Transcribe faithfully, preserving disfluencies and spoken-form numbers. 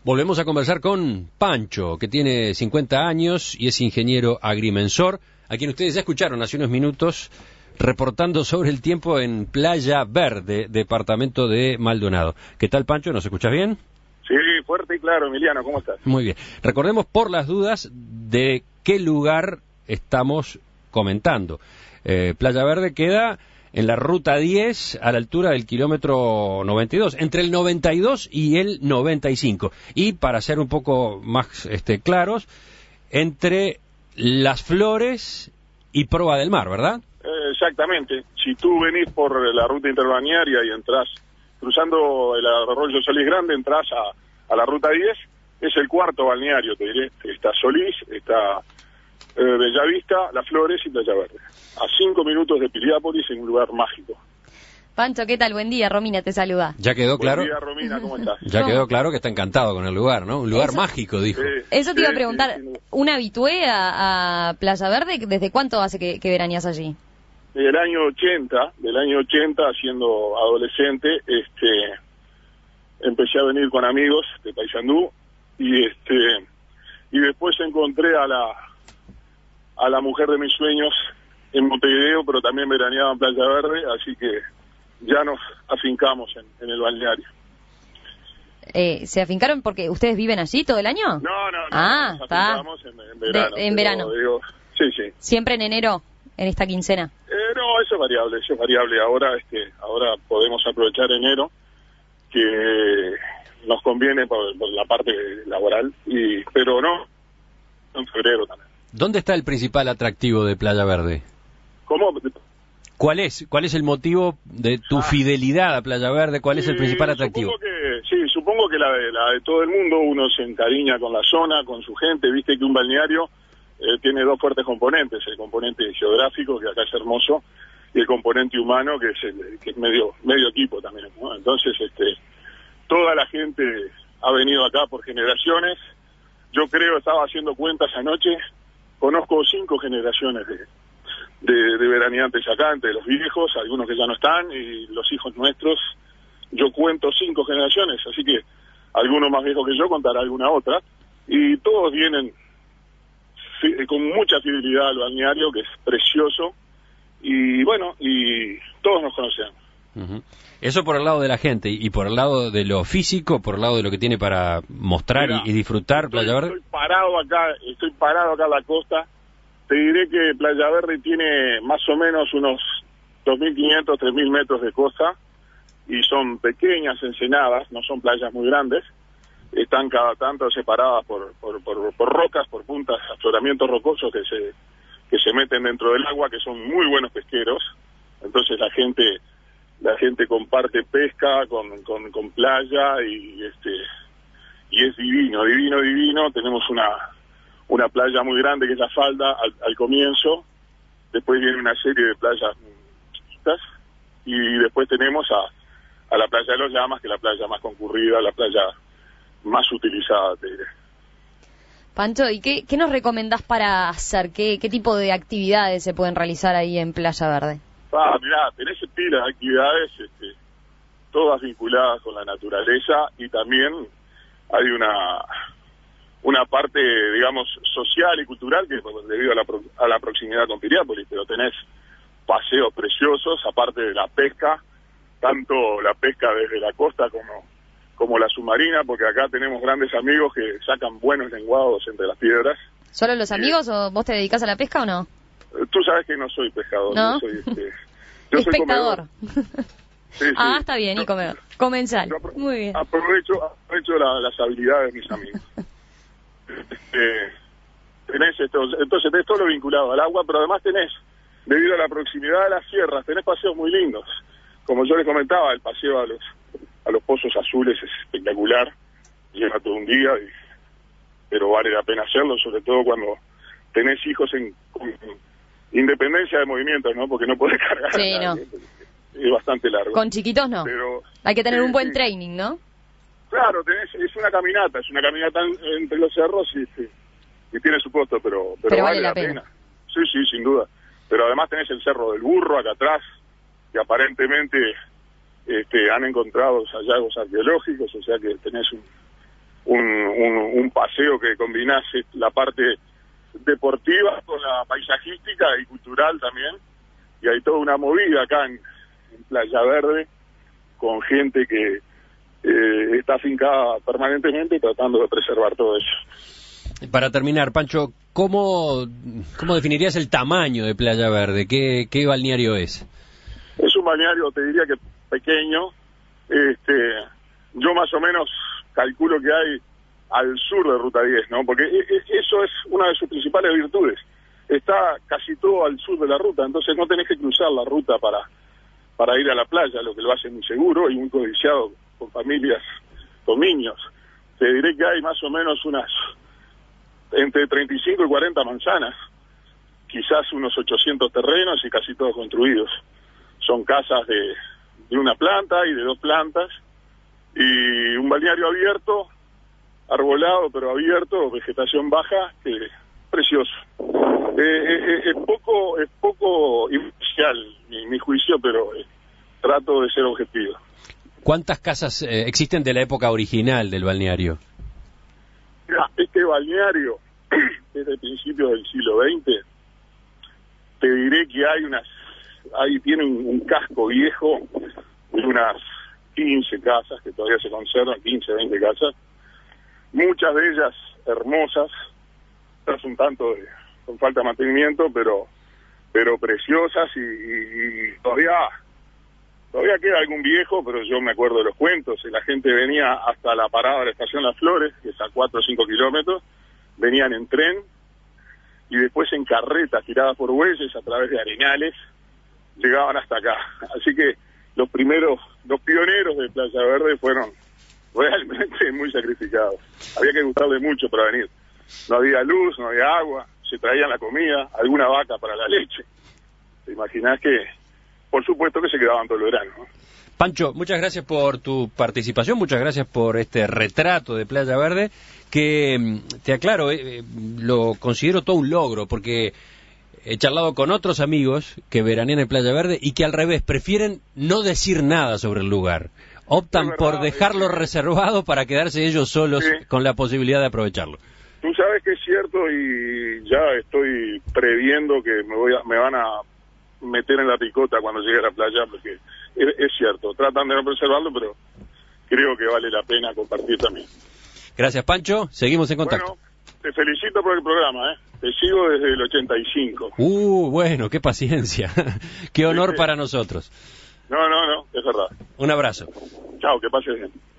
Volvemos a conversar con Pancho, que tiene cincuenta años y es ingeniero agrimensor, a quien ustedes ya escucharon hace unos minutos reportando sobre el tiempo en Playa Verde, departamento de Maldonado. ¿Qué tal, Pancho? ¿Nos escuchas bien? Sí, fuerte y claro, Emiliano, ¿cómo estás? Muy bien. Recordemos por las dudas de qué lugar estamos comentando. Eh, Playa Verde queda en la ruta diez, a la altura del kilómetro noventa y dos, entre el noventa y dos y el noventa y cinco. Y para ser un poco más este, claros, entre Las Flores y Proa del Mar, ¿verdad? Eh, exactamente. Si tú venís por la ruta interbalnearia y entras cruzando el arroyo Solís Grande, entras a, a la ruta diez, es el cuarto balneario, te diré. Está Solís, está eh, Bellavista, Las Flores y Playa Verde. A cinco minutos de Piriápolis, en un lugar mágico. Pancho, ¿qué tal? Buen día, Romina te saluda. ¿Ya quedó claro? Buen día, Romina, ¿cómo estás? Ya ¿Cómo? quedó claro que está encantado con el lugar, ¿no? Un lugar Eso, mágico, dijo. Sí, Eso te sí, iba a preguntar, sí, sí. ¿un habitué a, a Playa Verde? ¿Desde cuánto hace que, que veranías allí? Del año ochenta, del año ochenta, siendo adolescente, este, empecé a venir con amigos de Paysandú y este, y después encontré a la, a la mujer de mis sueños en Montevideo, pero también veraneaba en Playa Verde, así que ya nos afincamos en, en el balneario. Eh, ¿Se afincaron porque ustedes viven allí todo el año? No, no, no, Ah, nos está. afincamos en, en verano. De- en pero, verano. digo, sí, sí. ¿Siempre en enero, en esta quincena? Eh, no, eso es variable, eso es variable. Ahora, este, ahora podemos aprovechar enero, que nos conviene por, por la parte laboral, y pero no, en febrero también. ¿Dónde está el principal atractivo de Playa Verde? ¿Cómo? ¿Cuál es? ¿Cuál es el motivo de tu Ah. fidelidad a Playa Verde? ¿Cuál es el Eh, principal atractivo? Supongo que, sí, supongo que la de, la de todo el mundo, uno se encariña con la zona, con su gente. Viste que un balneario eh, tiene dos fuertes componentes, el componente geográfico, que acá es hermoso, y el componente humano, que es el que es medio medio equipo también, ¿no? Entonces, este, toda la gente ha venido acá por generaciones. Yo creo, estaba haciendo cuentas anoche, conozco cinco generaciones de De, de veraneantes acá, entre los viejos, algunos que ya no están, y los hijos nuestros. Yo cuento cinco generaciones, así que alguno más viejo que yo contará alguna otra, y todos vienen fi- con mucha fidelidad al balneario, que es precioso, y bueno, y todos nos conocemos. Ujú. Eso por el lado de la gente, y por el lado de lo físico, por el lado de lo que tiene para mostrar Mirá, y, y disfrutar estoy, Playa Verde. Estoy parado acá, estoy parado acá en la costa. Te diré que Playa Verde tiene más o menos unos dos mil quinientos, tres mil metros de costa, y son pequeñas ensenadas, no son playas muy grandes, están cada tanto separadas por, por, por, por rocas, por puntas, afloramientos rocosos que se, que se meten dentro del agua, que son muy buenos pesqueros. Entonces la gente la gente comparte pesca con, con, con playa, y este y es divino, divino, divino. Tenemos una una playa muy grande que es la Falda al, al comienzo, después viene una serie de playas chiquitas, y después tenemos a, a la playa de los Llamas, que es la playa más concurrida, la playa más utilizada, te diré. Pancho, ¿y qué, qué nos recomendás para hacer? ¿Qué, ¿Qué tipo de actividades se pueden realizar ahí en Playa Verde? Ah, mirá, tenés pilas de actividades, este, todas vinculadas con la naturaleza, y también hay una una parte, digamos, social y cultural, que debido a la, pro- a la proximidad con Piriápolis, pero tenés paseos preciosos, aparte de la pesca, tanto la pesca desde la costa como, como la submarina, porque acá tenemos grandes amigos que sacan buenos lenguados entre las piedras. ¿Solo los amigos o vos te dedicás a la pesca o no? Eh, Tú sabes que no soy pescador, ¿No? yo soy, este, yo soy Espectador. comedor. Sí, sí. Ah, está bien, y comer. Comensal. Yo apro- Muy bien. Aprovecho, aprovecho la- las habilidades de mis amigos. Eh, tenés esto, entonces tenés todo lo vinculado al agua, pero además tenés, debido a la proximidad de las sierras, tenés paseos muy lindos. Como yo les comentaba, el paseo a los a los pozos azules es espectacular, lleva todo un día, y, pero vale la pena hacerlo, sobre todo cuando tenés hijos en con independencia de movimientos, ¿no? Porque no podés cargar Sí, a nadie, no. porque es bastante largo. Con chiquitos no. Pero Hay que tener sí, un buen sí. training, ¿no? Claro, tenés, es una caminata, es una caminata en- entre los cerros, y, sí, y tiene su costo, pero, pero, Pero vale, vale la la pena. pena. Sí, sí, sin duda. Pero además tenés el Cerro del Burro acá atrás, que aparentemente este, han encontrado hallazgos arqueológicos, o sea que tenés un, un, un, un paseo que combinase la parte deportiva con la paisajística y cultural también, y hay toda una movida acá en, en Playa Verde con gente que eh, está afincada permanentemente tratando de preservar todo eso. Para terminar, Pancho, ¿cómo, cómo definirías el tamaño de Playa Verde? ¿Qué, qué balneario es? Es un balneario, te diría que pequeño. Este, yo más o menos calculo que hay al sur de Ruta diez, ¿no? Porque eso es una de sus principales virtudes. Está casi todo al sur de la ruta, entonces no tenés que cruzar la ruta para, para ir a la playa, lo que lo hace muy seguro y muy codiciado por familias con niños. Te diré que hay más o menos unas entre treinta y cinco y cuarenta manzanas, quizás unos ochocientos terrenos y casi todos construidos. Son casas de, de una planta y de dos plantas, y un balneario abierto, arbolado pero abierto, vegetación baja, eh, precioso. Eh, eh, es poco es poco imparcial mi, mi juicio, pero eh, trato de ser objetivo. ¿Cuántas casas eh, existen de la época original del balneario? Mira, este balneario desde principios del siglo veinte, te diré que hay unas, ahí tiene un, un casco viejo de unas quince casas que todavía se conservan, quince, veinte casas, muchas de ellas hermosas, tras un tanto de, con falta de mantenimiento, pero pero preciosas, y, y, y todavía todavía queda algún viejo, pero yo me acuerdo de los cuentos. La gente venía hasta la parada de la estación Las Flores, que es a cuatro o cinco kilómetros, venían en tren y después en carretas tiradas por bueyes a través de arenales, llegaban hasta acá. Así que los primeros, los pioneros de Playa Verde fueron realmente muy sacrificados. Había que gustarle mucho para venir. No había luz, no había agua, se traían la comida, alguna vaca para la leche. ¿Te imaginás que, por supuesto que se quedaban todo el verano, ¿no? Pancho, muchas gracias por tu participación, muchas gracias por este retrato de Playa Verde, que, te aclaro, eh, lo considero todo un logro, porque he charlado con otros amigos que veranean en Playa Verde y que al revés prefieren no decir nada sobre el lugar. Optan verdad, por dejarlo es... reservado para quedarse ellos solos, sí, con la posibilidad de aprovecharlo. Tú sabes que es cierto, y ya estoy previendo que me voy a, me van a meter en la picota cuando llegue a la playa, porque es, es cierto, tratan de no preservarlo, pero creo que vale la pena compartir también. Gracias, Pancho, seguimos en contacto. Bueno, te felicito por el programa, ¿eh? Te sigo desde el ochenta y cinco. Uh, bueno, qué paciencia. Qué honor sí, sí. para nosotros. No, no, no, es verdad. Un abrazo. Chao, que pases bien.